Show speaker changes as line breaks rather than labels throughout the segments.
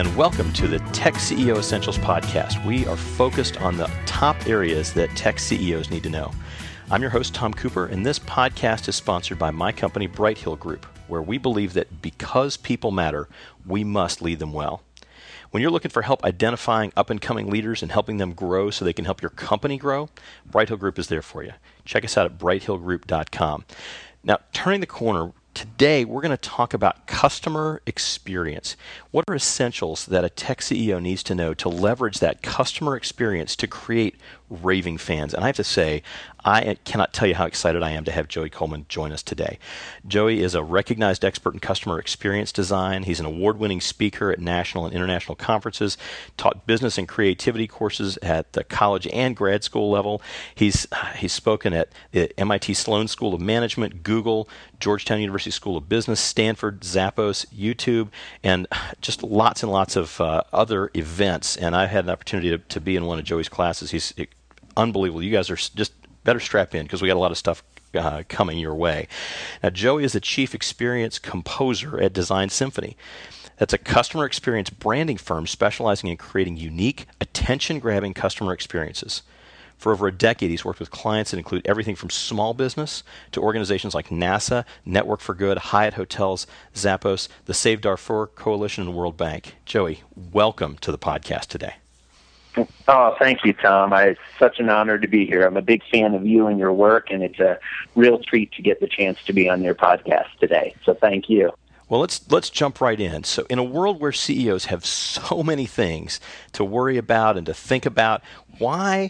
and welcome to the Tech CEO Essentials podcast. We are focused on the top areas that tech CEOs need to know. I'm your host, Tom Cooper, and this podcast is sponsored by my company, Bright Hill Group, where we believe that because people matter, we must lead them well. When you're looking for help identifying up-and-coming leaders and helping them grow so they can help your company grow, Bright Hill Group is there for you. Check us out at brighthillgroup.com. Now, turning the corner, today we're going to talk about customer experience. What are essentials that a tech CEO needs to know to leverage that customer experience to create raving fans? And I have to say, I cannot tell you how excited I am to have Joey Coleman join us today. Joey is a recognized expert in customer experience design. He's an award-winning speaker at national and international conferences, taught business and creativity courses at the college and grad school level. He's spoken at the MIT Sloan School of Management, Google, Georgetown University School of Business, Stanford, Zappos, YouTube, and just lots and lots of other events. And I had an opportunity to be in one of Joey's classes. He's unbelievable. You guys are just better strap in because we got a lot of stuff coming your way. Now, Joey is the chief experience composer at Design Symphony. That's a customer experience branding firm specializing in creating unique, attention-grabbing customer experiences. For over a decade, he's worked with clients that include everything from small business to organizations like NASA, Network for Good, Hyatt Hotels, Zappos, the Save Darfur Coalition, and World Bank. Joey, welcome to the podcast today.
Oh, thank you, Tom. It's such an honor to be here. I'm a big fan of you and your work, and it's a real treat to get the chance to be on your podcast today. So thank you.
Well, let's jump right in. So in a world where CEOs have so many things to worry about and to think about, why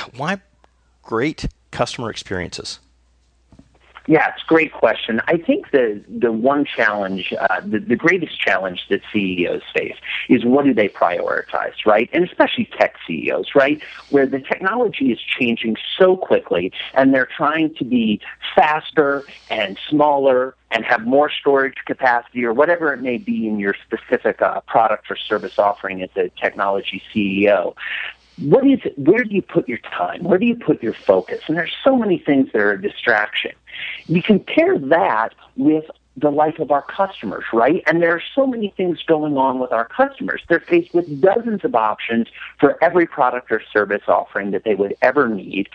great customer experiences?
Yeah, it's a great question. I think the one challenge, the greatest challenge that CEOs face is what do they prioritize, right? And especially tech CEOs, right? Where the technology is changing so quickly and they're trying to be faster and smaller and have more storage capacity or whatever it may be in your specific product or service offering as a technology CEO. What is it? Where do you put your time? Where do you put your focus? And there's so many things that are a distraction. You compare that with the life of our customers, right? And there are so many things going on with our customers. They're faced with dozens of options for every product or service offering that they would ever need.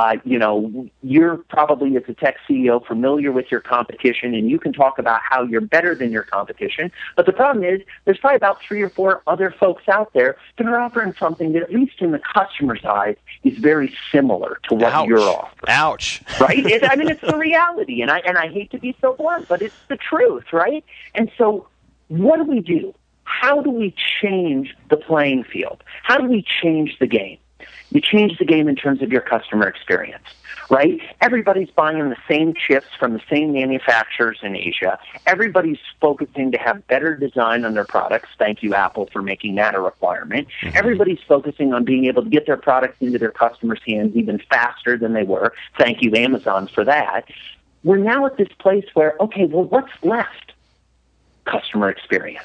You're probably, as a tech CEO, familiar with your competition, and you can talk about how you're better than your competition. But the problem is there's probably about 3 or 4 other folks out there that are offering something that, at least in the customer's eyes, is very similar to what you're offering.
Ouch.
Right? It's the reality, and I hate to be so blunt, but it's the truth, right? And so what do we do? How do we change the playing field? How do we change the game? You change the game in terms of your customer experience, right? Everybody's buying the same chips from the same manufacturers in Asia. Everybody's focusing to have better design on their products. Thank you, Apple, for making that a requirement. Mm-hmm. Everybody's focusing on being able to get their products into their customers' hands even faster than they were. Thank you, Amazon, for that. We're now at this place where, okay, well, what's left? Customer experience.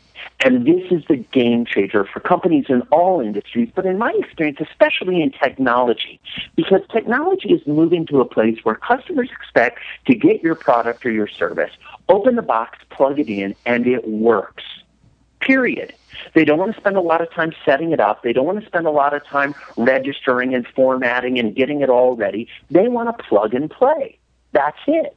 And this is the game changer for companies in all industries, but in my experience, especially in technology, because technology is moving to a place where customers expect to get your product or your service, open the box, plug it in, and it works. Period. They don't want to spend a lot of time setting it up. They don't want to spend a lot of time registering and formatting and getting it all ready. They want to plug and play. That's it.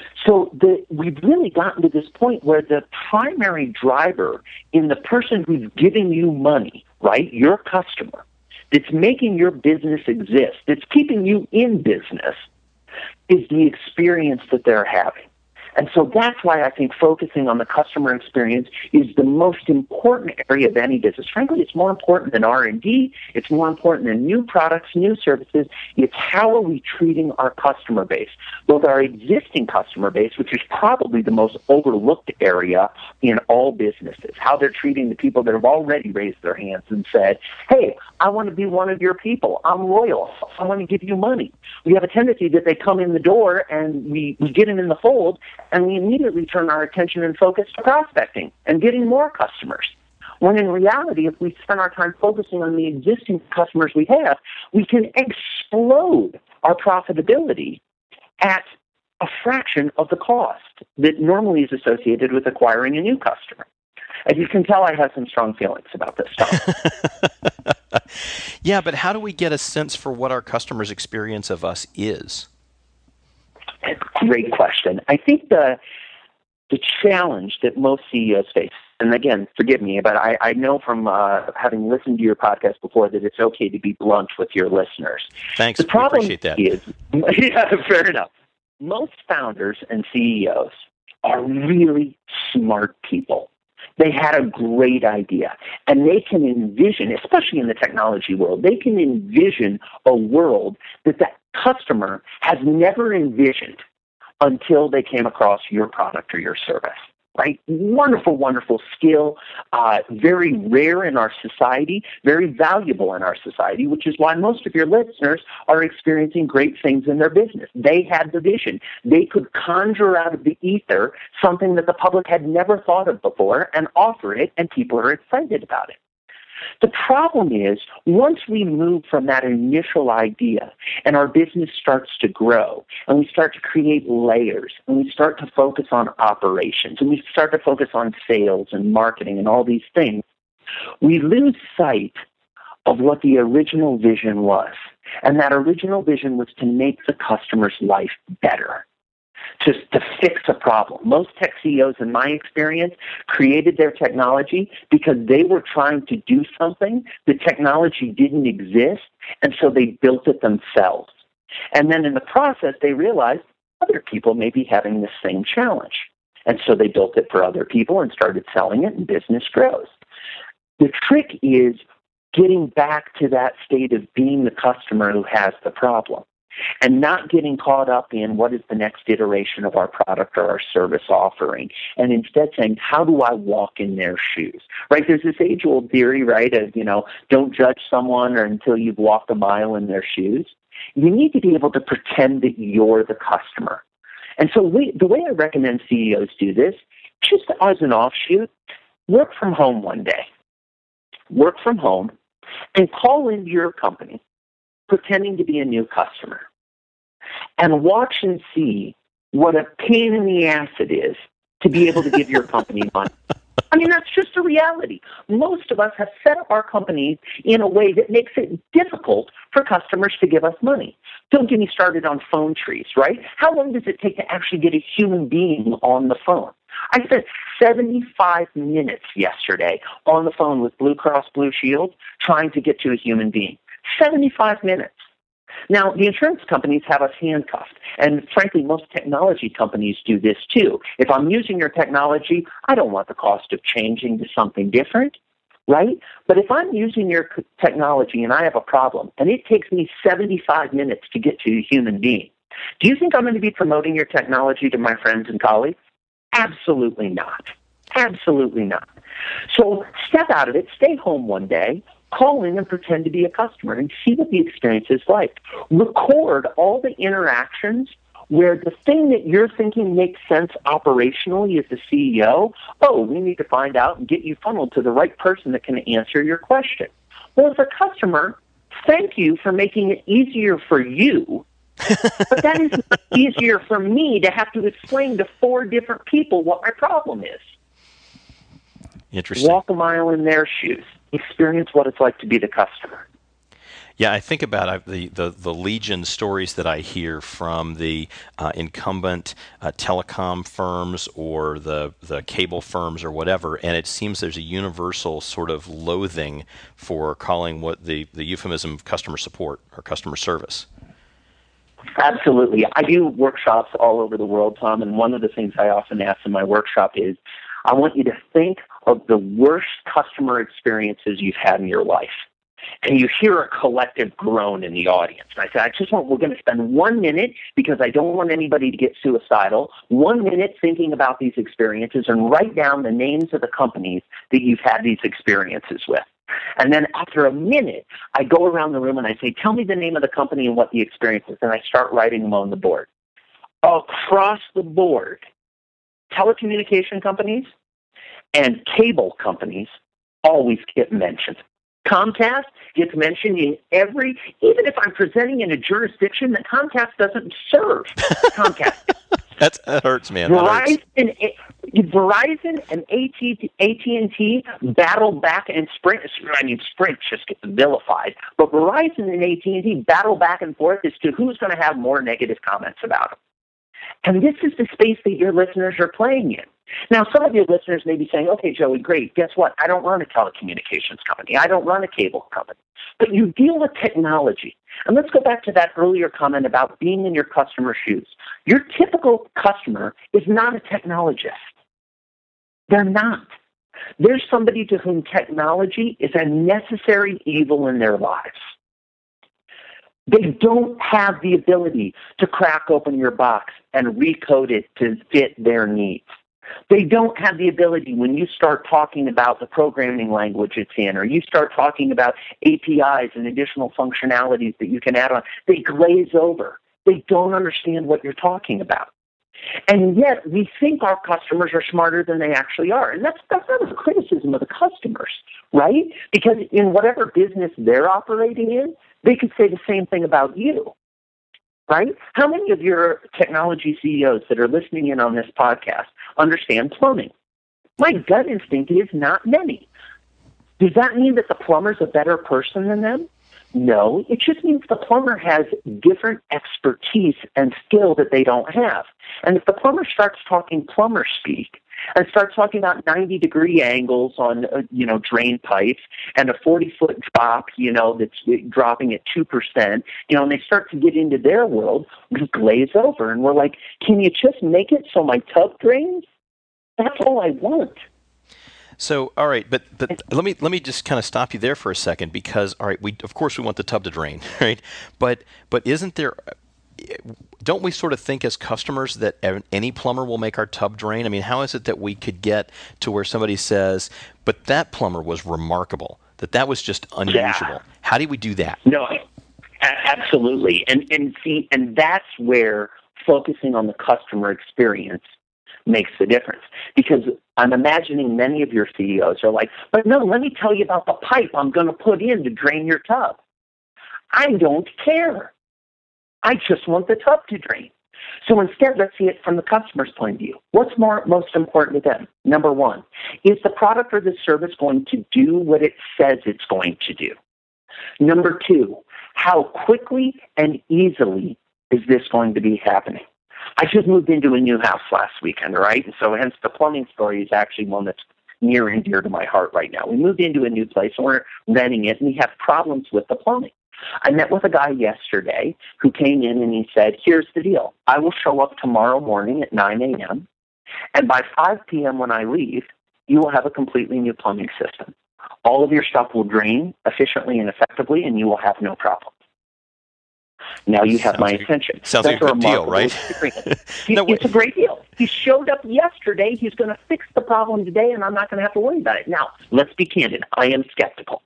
So we've really gotten to this point where the primary driver in the person who's giving you money, right, your customer, that's making your business exist, that's keeping you in business, is the experience that they're having. And so that's why I think focusing on the customer experience is the most important area of any business. Frankly, it's more important than R&D. It's more important than new products, new services. It's how are we treating our customer base, both our existing customer base, which is probably the most overlooked area in all businesses, how they're treating the people that have already raised their hands and said, hey, I want to be one of your people. I'm loyal. I want to give you money. We have a tendency that they come in the door and we get them in the fold, and we immediately turn our attention and focus to prospecting and getting more customers. When in reality, if we spend our time focusing on the existing customers we have, we can explode our profitability at a fraction of the cost that normally is associated with acquiring a new customer. As you can tell, I have some strong feelings about this stuff.
Yeah, but how do we get a sense for what our customers' experience of us is?
Great question. I think the challenge that most CEOs face, and again, forgive me, but I know from having listened to your podcast before that it's okay to be blunt with your listeners.
Thanks.
The problem
we appreciate that.
is, yeah, fair enough. Most founders and CEOs are really smart people. They had a great idea, and they can envision, especially in the technology world, they can envision a world that the customer has never envisioned until they came across your product or your service, right? Wonderful, wonderful skill, very rare in our society, very valuable in our society, which is why most of your listeners are experiencing great things in their business. They had the vision. They could conjure out of the ether something that the public had never thought of before and offer it, and people are excited about it. The problem is, once we move from that initial idea and our business starts to grow and we start to create layers and we start to focus on operations and we start to focus on sales and marketing and all these things, we lose sight of what the original vision was. And that original vision was to make the customer's life better. To fix a problem. Most tech CEOs, in my experience, created their technology because they were trying to do something. The technology didn't exist, and so they built it themselves. And then in the process, they realized other people may be having the same challenge. And so they built it for other people and started selling it, and business grows. The trick is getting back to that state of being the customer who has the problem, and not getting caught up in what is the next iteration of our product or our service offering, and instead saying, how do I walk in their shoes, right? There's this age-old theory, right, of, don't judge someone until you've walked a mile in their shoes. You need to be able to pretend that you're the customer. And so the way I recommend CEOs do this, just as an offshoot, work from home one day. Work from home and call into your company pretending to be a new customer, and watch and see what a pain in the ass it is to be able to give your company money. I mean, that's just a reality. Most of us have set up our companies in a way that makes it difficult for customers to give us money. Don't get me started on phone trees, right? How long does it take to actually get a human being on the phone? I spent 75 minutes yesterday on the phone with Blue Cross Blue Shield trying to get to a human being. 75 minutes. Now, the insurance companies have us handcuffed, and frankly, most technology companies do this too. If I'm using your technology, I don't want the cost of changing to something different, right? But if I'm using your technology and I have a problem, and it takes me 75 minutes to get to a human being, do you think I'm going to be promoting your technology to my friends and colleagues? Absolutely not. Absolutely not. So step out of it, stay home one day, call in and pretend to be a customer and see what the experience is like. Record all the interactions where the thing that you're thinking makes sense operationally as a CEO, we need to find out and get you funneled to the right person that can answer your question. Well, as a customer, thank you for making it easier for you, but that is easier for me to have to explain to 4 different people what my problem is.
Interesting.
Walk a mile in their shoes. Experience what it's like to be the customer.
Yeah, I think about the legion stories that I hear from the incumbent telecom firms or the cable firms or whatever, and it seems there's a universal sort of loathing for calling what the euphemism of customer support or customer service.
Absolutely. I do workshops all over the world, Tom, and one of the things I often ask in my workshop is, I want you to think of the worst customer experiences you've had in your life. And you hear a collective groan in the audience. And I said, we're going to spend 1 minute, because I don't want anybody to get suicidal, 1 minute thinking about these experiences and write down the names of the companies that you've had these experiences with. And then after a minute, I go around the room and I say, tell me the name of the company and what the experience is. And I start writing them on the board. Across the board, telecommunication companies and cable companies always get mentioned. Comcast gets mentioned in even if I'm presenting in a jurisdiction that Comcast doesn't serve. Comcast.
That hurts, man.
Verizon, Verizon and AT&T battle back, and Sprint just gets vilified, but Verizon and AT&T battle back and forth as to who's going to have more negative comments about them. And this is the space that your listeners are playing in. Now, some of your listeners may be saying, okay, Joey, great. Guess what? I don't run a telecommunications company. I don't run a cable company. But you deal with technology. And let's go back to that earlier comment about being in your customer's shoes. Your typical customer is not a technologist. They're not. There's somebody to whom technology is a necessary evil in their lives. They don't have the ability to crack open your box and recode it to fit their needs. They don't have the ability when you start talking about the programming language it's in, or you start talking about APIs and additional functionalities that you can add on. They glaze over. They don't understand what you're talking about. And yet we think our customers are smarter than they actually are. And that's not a criticism of the customers, right? Because in whatever business they're operating in, they could say the same thing about you, right? How many of your technology CEOs that are listening in on this podcast understand plumbing? My gut instinct is not many. Does that mean that the plumber's a better person than them? No, it just means the plumber has different expertise and skill that they don't have. And if the plumber starts talking plumber speak and starts talking about 90-degree angles on, drain pipes and a 40-foot drop, that's dropping at 2%, and they start to get into their world, we glaze over. And we're like, can you just make it so my tub drains? That's all I want.
So, all right, but let me just kind of stop you there for a second, because, all right, we want the tub to drain, right? But isn't there? Don't we sort of think as customers that any plumber will make our tub drain? I mean, how is it that we could get to where somebody says, but that plumber was remarkable, that was just unusual? Yeah. How do we do that?
No, absolutely, and that's where focusing on the customer experience makes the difference. Because I'm imagining many of your CEOs are like, but no, let me tell you about the pipe I'm going to put in to drain your tub. I don't care. I just want the tub to drain. So instead, let's see it from the customer's point of view. What's most important to them? Number one, is the product or the service going to do what it says it's going to do? Number two, how quickly and easily is this going to be happening? I just moved into a new house last weekend, right? And so hence the plumbing story is actually one that's near and dear to my heart right now. We moved into a new place and we're renting it, and we have problems with the plumbing. I met with a guy yesterday who came in and he said, here's the deal. I will show up tomorrow morning at 9 a.m., and by 5 p.m. when I leave, you will have a completely new plumbing system. All of your stuff will drain efficiently and effectively, and you will have no problem. Now you have my attention.
Sounds like a good deal, right?
It's a great deal. He showed up yesterday. He's going to fix the problem today, and I'm not going to have to worry about it. Now, let's be candid. I am skeptical.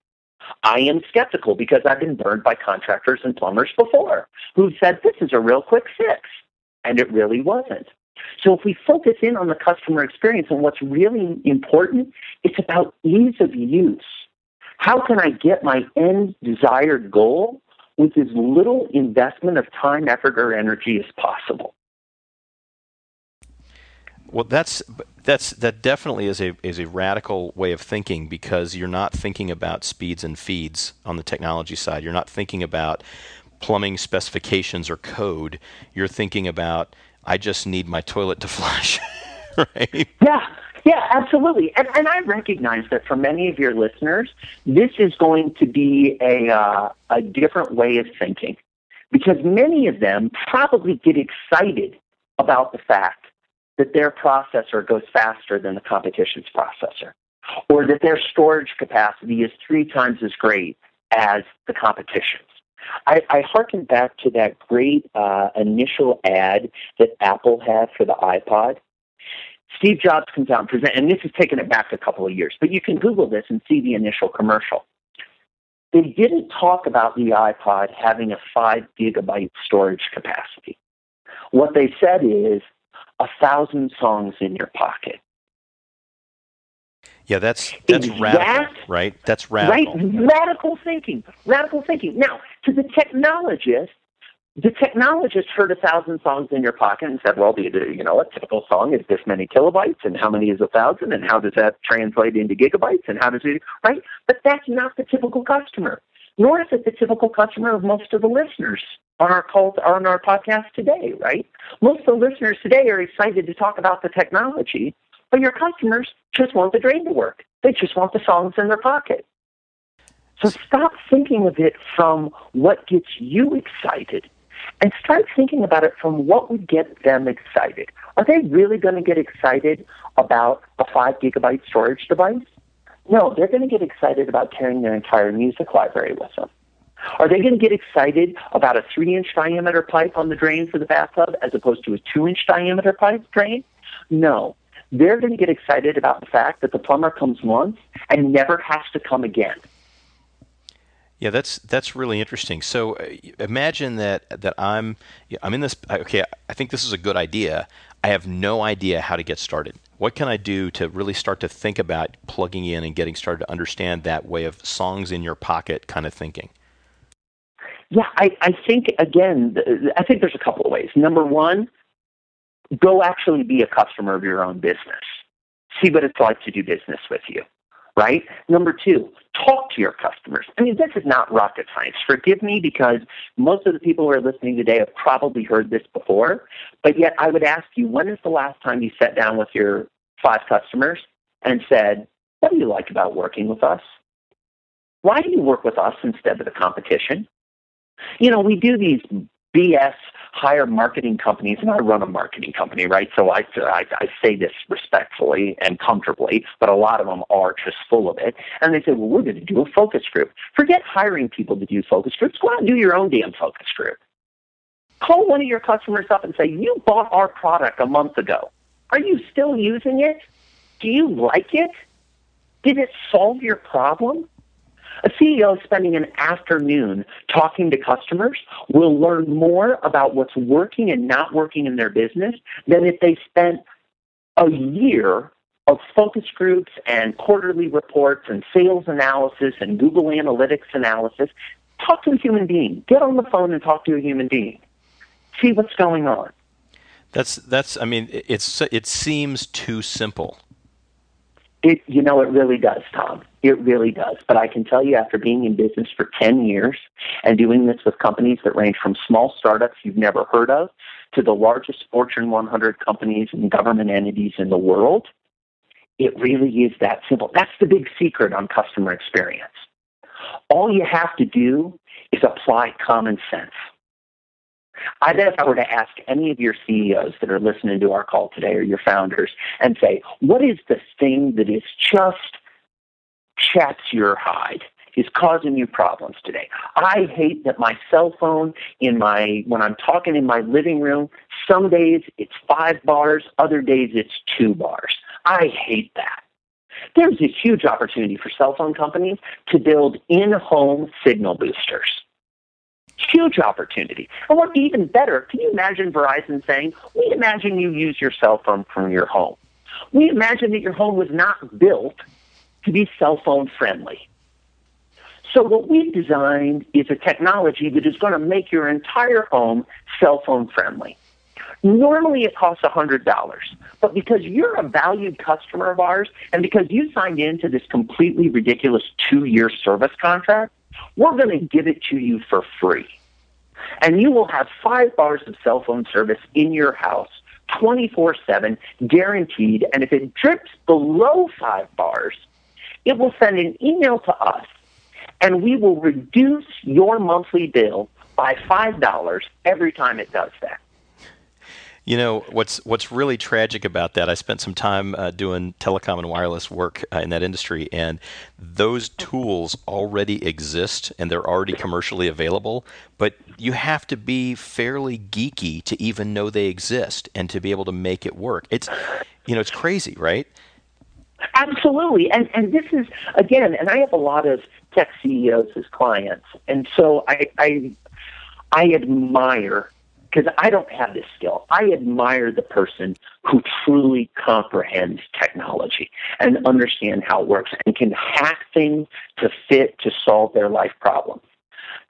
Because I've been burned by contractors and plumbers before who said, this is a real quick fix. And it really wasn't. So if we focus in on the customer experience and what's really important, it's about ease of use. How can I get my end desired goal with as little investment of time, effort, or energy as possible?
Well, that definitely is a radical way of thinking, because you're not thinking about speeds and feeds on the technology side. You're not thinking about plumbing specifications or code. You're thinking about, I just need my toilet to flush, right?
Yeah, absolutely. And I recognize that for many of your listeners, this is going to be a different way of thinking, because many of them probably get excited about the fact that their processor goes faster than the competition's processor, or that their storage capacity is 3 times as great as the competition's. I hearken back to that great initial ad that Apple had for the iPod. Steve Jobs comes out and presents, and this is taking it back a couple of years, but you can Google this and see the initial commercial. They didn't talk about the iPod having a 5 gigabyte storage capacity. What they said is 1,000 songs in your pocket.
Yeah, that's radical, right? That's radical.
Right, radical thinking. Now, to the technologist, The technologist heard 1,000 songs in your pocket and said, well, a typical song is this many kilobytes, and how many is 1,000, and how does that translate into gigabytes, and how does it, right? But that's not the typical customer, nor is it the typical customer of most of the listeners on our podcast today, right? Most of the listeners today are excited to talk about the technology, but your customers just want the drain to work. They just want the songs in their pocket. So stop thinking of it from what gets you excited and start thinking about it from what would get them excited. Are they really going to get excited about a 5 gigabyte storage device? No, they're going to get excited about carrying their entire music library with them. Are they going to get excited about a 3-inch diameter pipe on the drain for the bathtub as opposed to a 2-inch diameter pipe drain? No. They're going to get excited about the fact that the plumber comes once and never has to come again.
Yeah, that's really interesting. So imagine that I'm in this. Okay, I think this is a good idea. I have no idea how to get started. What can I do to really start to think about plugging in and getting started to understand that way of songs in your pocket kind of thinking?
Yeah, I think, again, I think there's a couple of ways. Number one, go actually be a customer of your own business. See what it's like to do business with you, right? Number two, talk to your customers. I mean, this is not rocket science. Forgive me, because most of the people who are listening today have probably heard this before, but yet I would ask you, when is the last time you sat down with your 5 customers and said, what do you like about working with us? Why do you work with us instead of the competition? We do these BS hire marketing companies, and I run a marketing company, right? So I say this respectfully and comfortably, but a lot of them are just full of it. And they say, well, we're going to do a focus group. Forget hiring people to do focus groups. Go out and do your own damn focus group. Call one of your customers up and say, you bought our product a month ago. Are you still using it? Do you like it? Did it solve your problem? A CEO spending an afternoon talking to customers will learn more about what's working and not working in their business than if they spent a year of focus groups and quarterly reports and sales analysis and Google Analytics analysis. Talk to a human being. Get on the phone and talk to a human being. See what's going on.
I mean, it seems too simple.
It really does, Tom. It really does. But I can tell you, after being in business for 10 years and doing this with companies that range from small startups you've never heard of to the largest Fortune 100 companies and government entities in the world, it really is that simple. That's the big secret on customer experience. All you have to do is apply common sense. I bet if I were to ask any of your CEOs that are listening to our call today, or your founders, and say, what is the thing that is just chaps your hide, is causing you problems today? I hate that my cell phone when I'm talking in my living room, some days it's 5 bars, other days it's 2 bars. I hate that. There's a huge opportunity for cell phone companies to build in-home signal boosters. Huge opportunity. And what's even better, can you imagine Verizon saying, we imagine you use your cell phone from your home. We imagine that your home was not built to be cell phone friendly. So what we've designed is a technology that is going to make your entire home cell phone friendly. Normally it costs $100, but because you're a valued customer of ours and because you signed into this completely ridiculous 2-year service contract, we're going to give it to you for free. And you will have 5 bars of cell phone service in your house, 24/7, guaranteed. And if it drips below 5 bars, it will send an email to us, and we will reduce your monthly bill by $5 every time it does that.
What's really tragic about that, I spent some time doing telecom and wireless work in that industry, and those tools already exist and they're already commercially available, but you have to be fairly geeky to even know they exist and to be able to make it work. It's crazy, right?
Absolutely. And this is, again, and I have a lot of tech CEOs as clients, and so I admire, because I don't have this skill, I admire the person who truly comprehends technology and understand how it works and can hack things to fit to solve their life problems.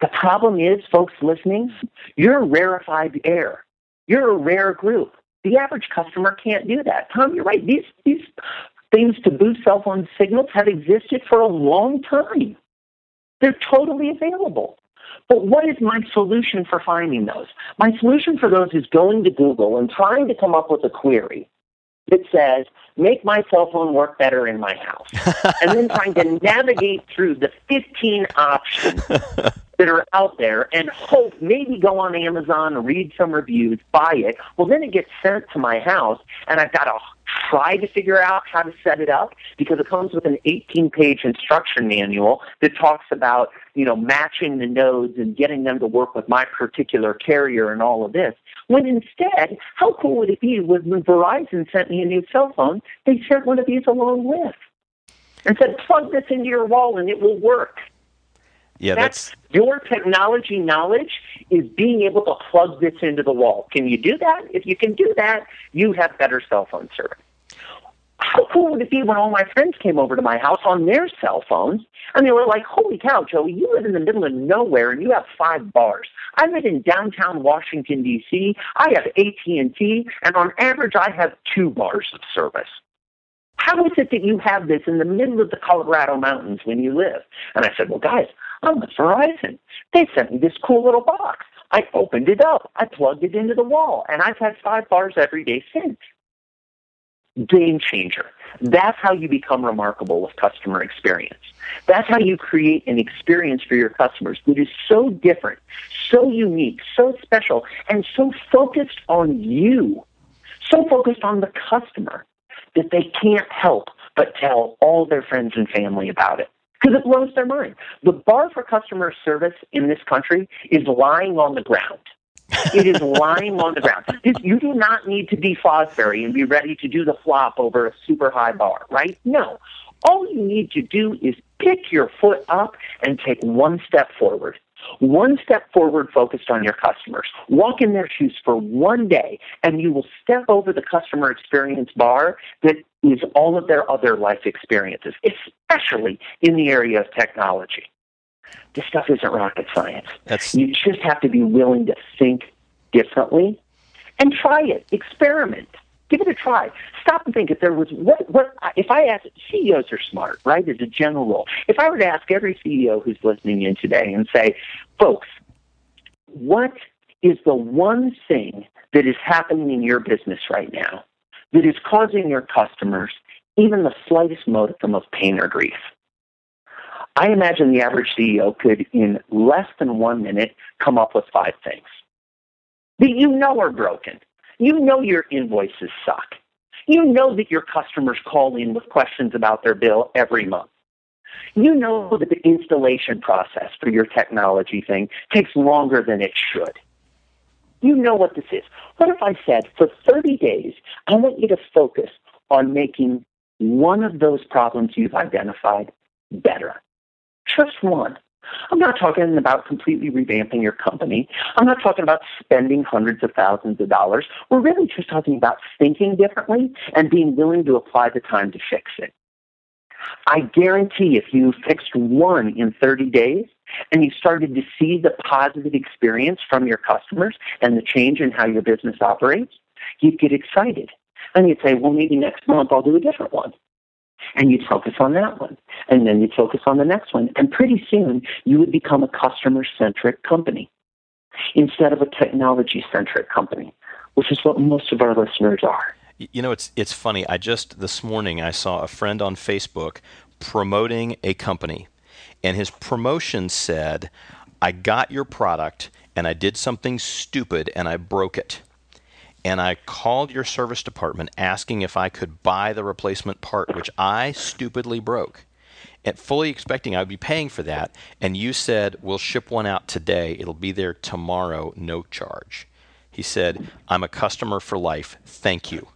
The problem is, folks listening, you're a rarefied air. You're a rare group. The average customer can't do that. Tom, you're right. These things to boost cell phone signals have existed for a long time. They're totally available. But what is my solution for finding those? My solution for those is going to Google and trying to come up with a query that says, make my cell phone work better in my house. And then trying to navigate through the 15 options that are out there and hope, maybe go on Amazon, read some reviews, buy it. Well, then it gets sent to my house, and I've got to try to figure out how to set it up because it comes with an 18-page instruction manual that talks about, matching the nodes and getting them to work with my particular carrier and all of this. When instead, how cool would it be when Verizon sent me a new cell phone, they sent one of these along with and said, plug this into your wall and it will work.
Yeah, that's
your technology knowledge is being able to plug this into the wall. Can you do that? If you can do that, you have better cell phone service. How cool would it be when all my friends came over to my house on their cell phones and they were like, holy cow, Joey, you live in the middle of nowhere and you have 5 bars. I live in downtown Washington, D.C. I have AT&T, and on average I have 2 bars of service. How is it that you have this in the middle of the Colorado mountains when you live? And I said, well, guys, I'm with Verizon. They sent me this cool little box. I opened it up. I plugged it into the wall, and I've had 5 bars every day since. Game changer. That's how you become remarkable with customer experience. That's how you create an experience for your customers that is so different, so unique, so special, and so focused on you, so focused on the customer that they can't help but tell all their friends and family about it because it blows their mind. The bar for customer service in this country is lying on the ground. It is lying on the ground. You do not need to be Fosbury and be ready to do the flop over a super high bar, right? No. All you need to do is pick your foot up and take one step forward. One step forward focused on your customers. Walk in their shoes for one day, and you will step over the customer experience bar that is all of their other life experiences, especially in the area of technology. This stuff isn't rocket science. You just have to be willing to think differently and try it. Experiment. Give it a try. Stop and think if there was if I asked, CEOs are smart, right, as a general rule. If I were to ask every CEO who's listening in today and say, folks, what is the one thing that is happening in your business right now that is causing your customers even the slightest modicum of pain or grief? I imagine the average CEO could, in less than 1 minute, come up with 5 things that you know are broken. You know your invoices suck. You know that your customers call in with questions about their bill every month. You know that the installation process for your technology thing takes longer than it should. You know what this is. What if I said, for 30 days, I want you to focus on making one of those problems you've identified better? Just one. I'm not talking about completely revamping your company. I'm not talking about spending hundreds of thousands of dollars. We're really just talking about thinking differently and being willing to apply the time to fix it. I guarantee if you fixed one in 30 days and you started to see the positive experience from your customers and the change in how your business operates, you'd get excited. And you'd say, well, maybe next month I'll do a different one. And you'd focus on that one. And then you'd focus on the next one. And pretty soon, you would become a customer-centric company instead of a technology-centric company, which is what most of our listeners are.
You know, it's funny. This morning, I saw a friend on Facebook promoting a company. And his promotion said, I got your product, and I did something stupid, and I broke it. And I called your service department asking if I could buy the replacement part, which I stupidly broke, and fully expecting I would be paying for that. And you said, we'll ship one out today. It'll be there tomorrow, no charge. He said, I'm a customer for life. Thank you.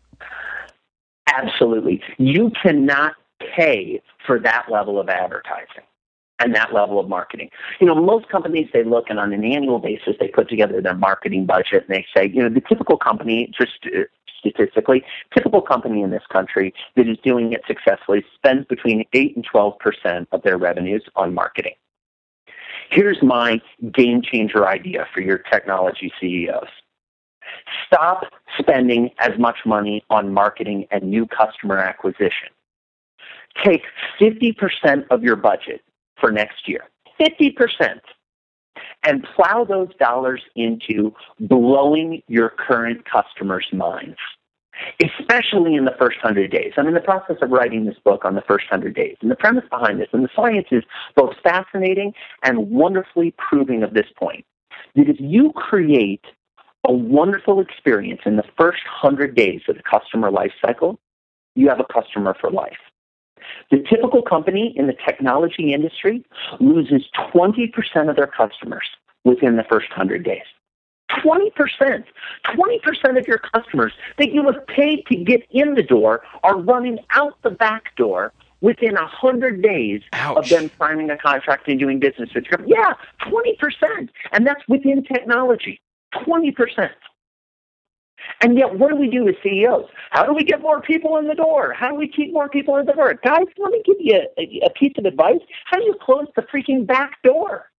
Absolutely. You cannot pay for that level of advertising and that level of marketing. You know, most companies, they look and on an annual basis, they put together their marketing budget and they say, you know, the typical company, just statistically, typical company in this country that is doing it successfully spends between 8 and 12% of their revenues on marketing. Here's my game changer idea for your technology CEOs. Stop spending as much money on marketing and new customer acquisition. Take 50% of your budget for next year, 50%, and plow those dollars into blowing your current customers' minds, especially in the first 100 days. I'm in the process of writing this book on the first 100 days. And the premise behind this, and the science is both fascinating and wonderfully proving of this point, that if you create a wonderful experience in the first 100 days of the customer life cycle, you have a customer for life. The typical company in the technology industry loses 20% of their customers within the first 100 days. 20%. 20% of your customers that you have paid to get in the door are running out the back door within 100 days of them signing a contract and doing business with you. Yeah, 20%. And that's within technology. 20%. And yet, what do we do as CEOs? How do we get more people in the door? How do we keep more people in the door? Guys, let me give you a piece of advice. How do you close the freaking back door?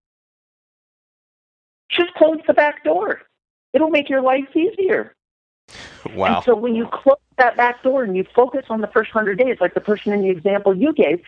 Just close the back door. It'll make your life easier.
Wow.
And so when you close that back door and you focus on the first 100 days, like the person in the example you gave,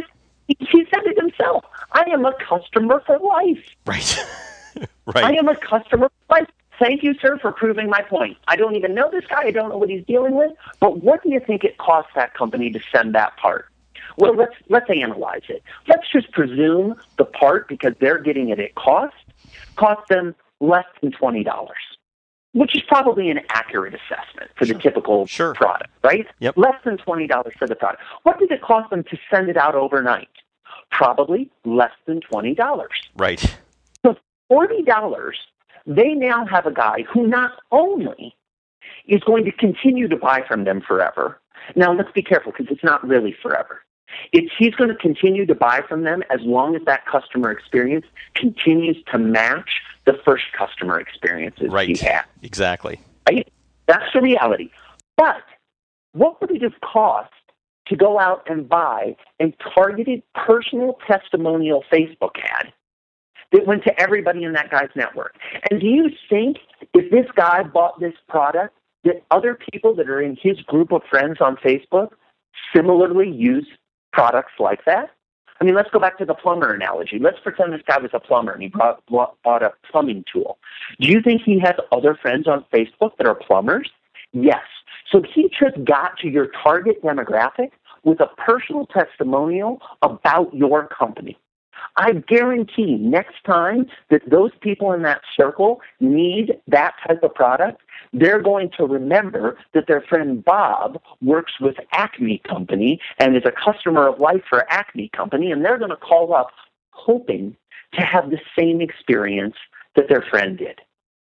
he said it himself. I am a customer for life.
Right. Right.
I am a customer for life. Thank you, sir, for proving my point. I don't even know this guy. I don't know what he's dealing with. But what do you think it costs that company to send that part? Well, let's analyze it. Let's just presume the part, because they're getting it at cost them less than $20, which is probably an accurate assessment for the typical product, right?
Yep.
Less than $20 for the product. What did it cost them to send it out overnight? Probably less than $20.
Right.
So $40, they now have a guy who not only is going to continue to buy from them forever. Now, let's be careful, because it's not really forever. He's going to continue to buy from them as long as that customer experience continues to match the first customer experiences he had.
Exactly.
Right? That's the reality. But what would it have cost to go out and buy a targeted personal testimonial Facebook ad that went to everybody in that guy's network? And do you think if this guy bought this product, that other people that are in his group of friends on Facebook similarly use products like that? I mean, let's go back to the plumber analogy. Let's pretend this guy was a plumber and he bought a plumbing tool. Do you think he has other friends on Facebook that are plumbers? Yes. So he just got to your target demographic with a personal testimonial about your company. I guarantee next time that those people in that circle need that type of product, they're going to remember that their friend Bob works with Acme Company and is a customer of life for Acme Company, and they're going to call up hoping to have the same experience that their friend did.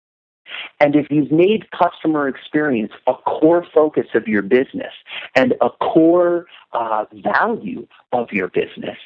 And if you've made customer experience a core focus of your business and a core value of your business,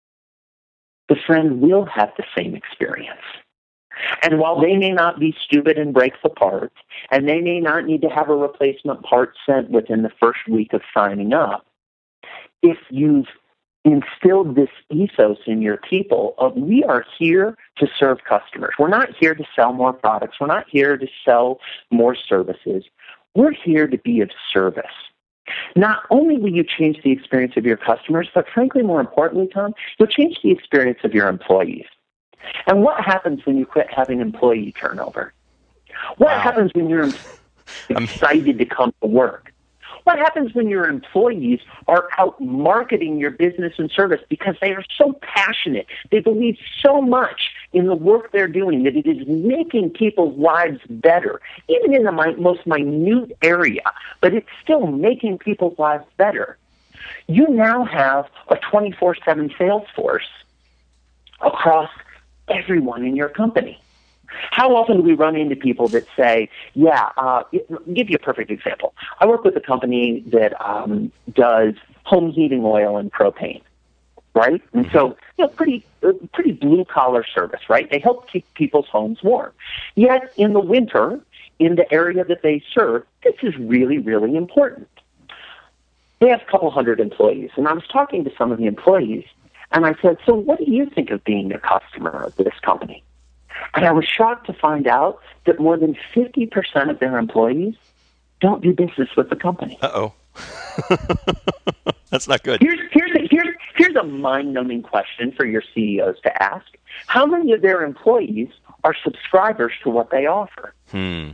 the friend will have the same experience. And while they may not be stupid and break the part, and they may not need to have a replacement part sent within the first week of signing up, if you've instilled this ethos in your people of we are here to serve customers. We're not here to sell more products. We're not here to sell more services. We're here to be of service. Not only will you change the experience of your customers, but frankly, more importantly, Tom, you'll change the experience of your employees. And what happens when you quit having employee turnover? What happens when you're excited to come to work? What happens when your employees are out marketing your business and service because they are so passionate? They believe so much in the work they're doing that it is making people's lives better, even in the most minute area, but it's still making people's lives better. You now have a 24/7 sales force across everyone in your company. How often do we run into people that say, I'll give you a perfect example. I work with a company that does home heating oil and propane, right? And so, pretty blue-collar service, right? They help keep people's homes warm. Yet, in the winter, in the area that they serve, this is really, really important. They have a couple hundred employees, and I was talking to some of the employees, And I said, so what do you think of being a customer of this company? And I was shocked to find out that more than 50% of their employees don't do business with the company.
Uh-oh. That's not good.
Here's a mind-numbing question for your CEOs to ask. How many of their employees are subscribers to what they offer? And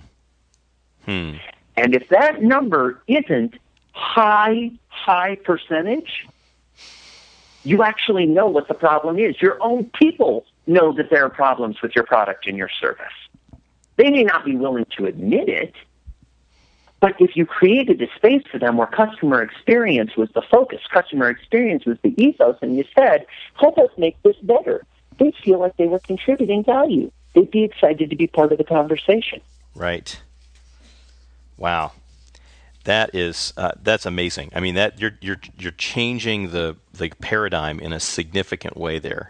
if that number isn't high percentage, you actually know what the problem is. Your own people know that there are problems with your product and your service. They may not be willing to admit it, but if you created a space for them where customer experience was the focus, customer experience was the ethos, and you said, help us make this better, they feel like they were contributing value. They'd be excited to be part of the conversation.
Right. Wow. That's amazing. I mean, that you're changing the paradigm in a significant way there.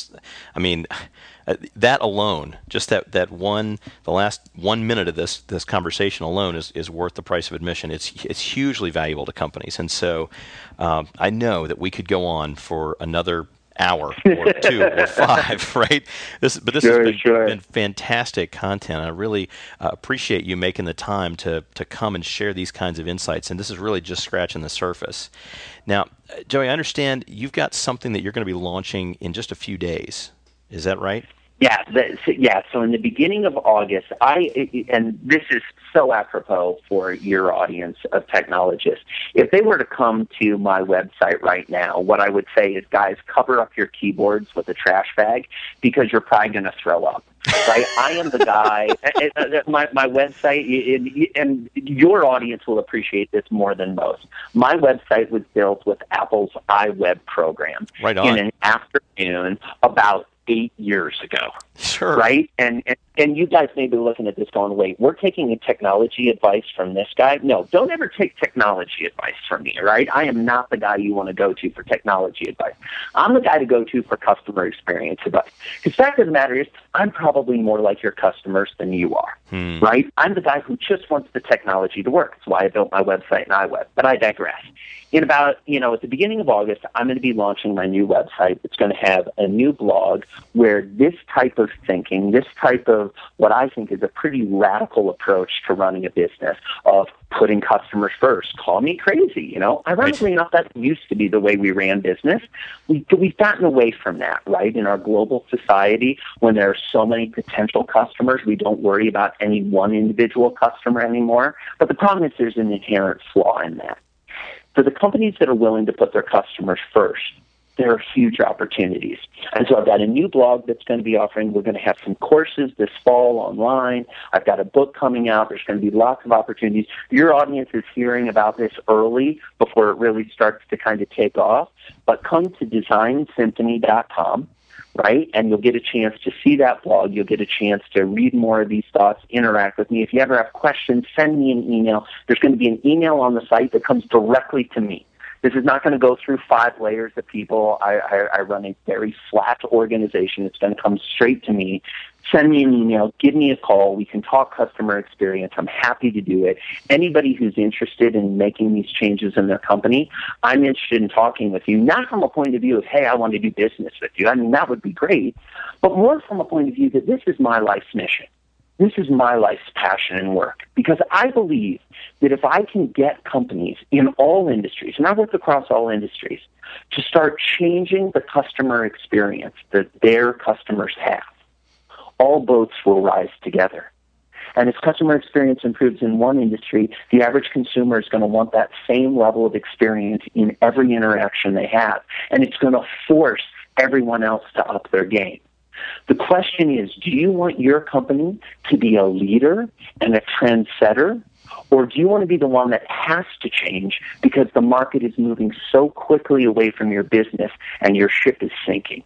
That alone, just the last 1 minute of this conversation alone is worth the price of admission. It's hugely valuable to companies, and so I know that we could go on for another hour or 2 or 5, right? This has been fantastic content. I really appreciate you making the time to come and share these kinds of insights, and this is really just scratching the surface. Now, Joey, I understand you've got something that you're going to be launching in just a few days. Is that right?
Yeah. So in the beginning of August, and this is so apropos for your audience of technologists. If they were to come to my website right now, what I would say is, guys, cover up your keyboards with a trash bag because you're probably going to throw up. Right? I am the guy. My website, and your audience will appreciate this more than most. My website was built with Apple's iWeb program in an afternoon about 8 years ago.
Sure.
Right? And you guys may be looking at this going, wait, we're taking technology advice from this guy? No, don't ever take technology advice from me, right? I am not the guy you want to go to for technology advice. I'm the guy to go to for customer experience advice. Because the fact of the matter is, I'm probably more like your customers than you are, right? I'm the guy who just wants the technology to work. That's why I built my website and iWeb. But I digress. In about, at the beginning of August, I'm going to be launching my new website. It's going to have a new blog where this type of thinking, this type of what I think is a pretty radical approach to running a business of putting customers first. Call me crazy, Ironically enough, that used to be the way we ran business. We've gotten away from that, right? In our global society, when there are so many potential customers, we don't worry about any one individual customer anymore. But the problem is there's an inherent flaw in that. For the companies that are willing to put their customers first, there are huge opportunities. And so I've got a new blog that's going to be offering. We're going to have some courses this fall online. I've got a book coming out. There's going to be lots of opportunities. Your audience is hearing about this early before it really starts to kind of take off. But come to designsymphony.com. Right? And you'll get a chance to see that blog. You'll get a chance to read more of these thoughts, interact with me. If you ever have questions, send me an email. There's going to be an email on the site that comes directly to me. This is not going to go through 5 layers of people. I run a very flat organization. It's going to come straight to me. Send me an email. Give me a call. We can talk customer experience. I'm happy to do it. Anybody who's interested in making these changes in their company, I'm interested in talking with you, not from a point of view of, hey, I want to do business with you. I mean, that would be great. But more from a point of view that this is my life's mission. This is my life's passion and work, because I believe that if I can get companies in all industries, and I work across all industries, to start changing the customer experience that their customers have, all boats will rise together. And if customer experience improves in one industry, the average consumer is going to want that same level of experience in every interaction they have. And it's going to force everyone else to up their game. The question is, do you want your company to be a leader and a trendsetter, or do you want to be the one that has to change because the market is moving so quickly away from your business and your ship is sinking?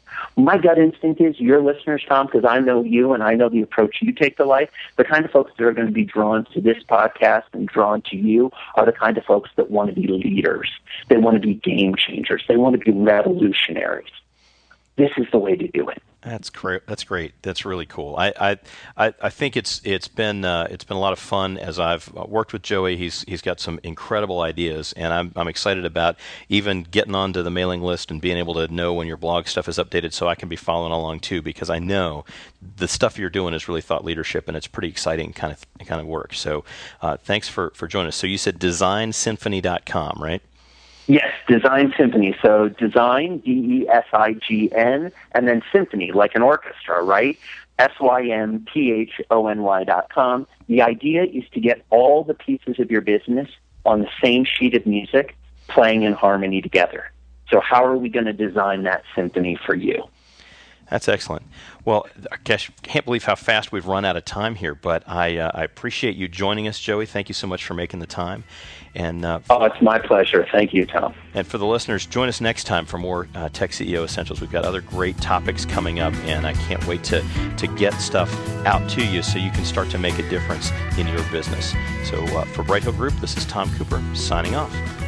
My gut instinct is your listeners, Tom, because I know you and I know the approach you take to life, the kind of folks that are going to be drawn to this podcast and drawn to you are the kind of folks that want to be leaders. They want to be game changers. They want to be revolutionaries. this is the way to do it.
That's great. That's great. That's really cool. I think it's been a lot of fun as I've worked with Joey. He's got some incredible ideas, and I'm excited about even getting onto the mailing list and being able to know when your blog stuff is updated, so I can be following along too. Because I know the stuff you're doing is really thought leadership, and it's pretty exciting kind of work. So thanks for joining us. So you said designsymphony.com, right?
Yes, Design Symphony. So design, DESIGN, and then symphony, like an orchestra, right? SYMPHONY.com. The idea is to get all the pieces of your business on the same sheet of music playing in harmony together. So how are we going to design that symphony for you?
That's excellent. Well, I can't believe how fast we've run out of time here, but I appreciate you joining us, Joey. Thank you so much for making the time. And
it's my pleasure. Thank you, Tom.
And for the listeners, join us next time for more Tech CEO Essentials. We've got other great topics coming up, and I can't wait to get stuff out to you so you can start to make a difference in your business. So for Bright Hill Group, this is Tom Cooper signing off.